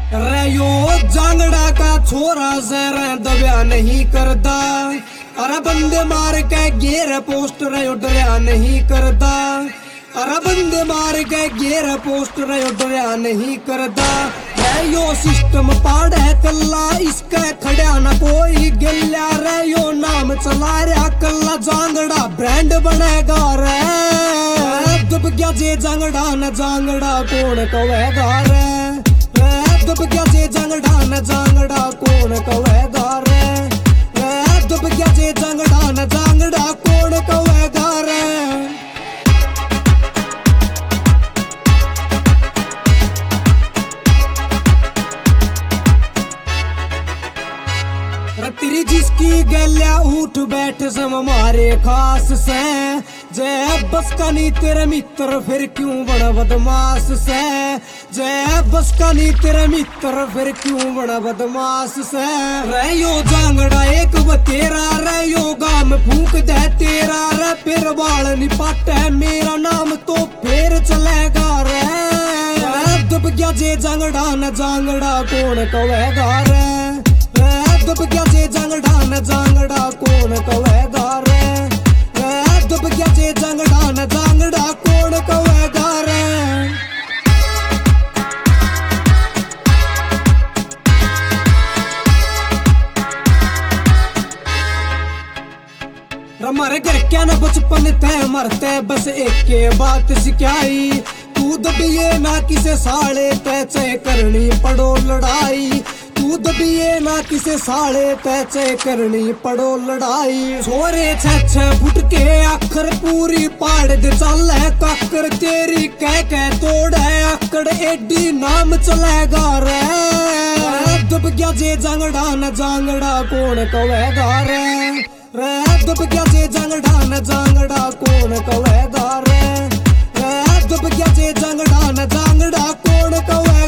रे यो जांगड़ा का छोरा जर दबया नहीं करता, अरे बंदे मार के गेर पोस्टर डरया नहीं करता, अरे बंदे मार के गेर पोस्टर डरया नहीं करता। रे यो सिस्टम पाड़े कल्ला इसके खड़ा न कोई गिल्ला, रे यो नाम चला रहा कल्ला जांगड़ा ब्रांड बनेगा रे। दब गया जे जांगड़ा न जांगड़ा कौन कहेगा रे, दब गया जे जांगड़ा न जांगड़ा कौन कहेगा रे, दब गया जे जांगड़ा न जांगड़ा कौन कहेगा रे। तेरी जिसकी गल्या उठ बैठ सम हमारे खास से, जय बस का नी तेरे मित्र फिर क्यों बड़ा बदमाश से, जय बस का नी तेरे मित्र फिर क्यों बड़ा बदमाश से। रे यो जांगड़ा एक बतेरा, रे यो गाम फूक दे तेरा, रे फिर बाल निपाट है मेरा नाम तो फिर चलेगा रे। दब गया जे जांगड़ा न जांगड़ा कौन कहेगा रे, दब गया जे जांगड़ा न जांगड़ा कौन कहेगा रे, दब गया जे जांगड़ा न जांगड़ा कौन कहेगा रे। हमारे घर क्या न बचपन तय मरते बस एक के बात सिखाई, तू दबिए ना किसे साले तय करनी पड़ो लड़ाई, तू दबिए ना किसे साले तय करनी पड़ो लड़ाई। छोरे छह फुट के आखर पूरी पाड़ दे चल है काकर, तेरी कह तोड़ है आकड़ एडी नाम चलेगा रे। दब गया जे जांगड़ा न जांगड़ा कौन कहेगा रे, दब गया जे जांगड़ा न जांगड़ा कौन कहेगा रे, दब गया जे जांगड़ा न जांगड़ा कौन कहेगा।